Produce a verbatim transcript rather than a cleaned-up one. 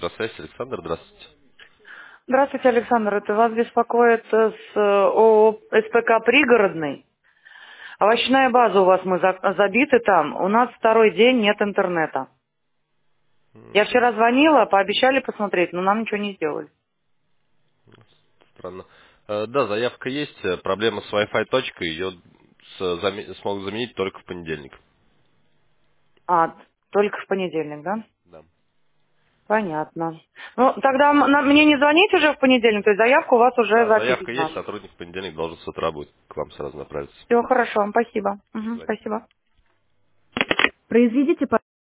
Электросвязь, Александр, здравствуйте. Здравствуйте, Александр. Это вас беспокоит э, с э, ООО СПК «Пригородный». Овощная база у вас, мы за- забиты там. У нас второй день нет интернета. Я М, вчера звонила, пообещали посмотреть, но нам ничего не сделали. Странно. Э, Да, заявка есть. э, Проблема с Wi-Fi точкой. Ее с- заме- смогут заменить только в понедельник. А, только в понедельник, да? Да. Понятно. Ну, тогда м- на- мне не звонить уже в понедельник, то есть заявку у вас уже Да, заявка записана. есть. Сотрудник в понедельник должен с утра будет к вам сразу направиться. Все хорошо, спасибо. До Мгм, свидания. спасибо. Произведите,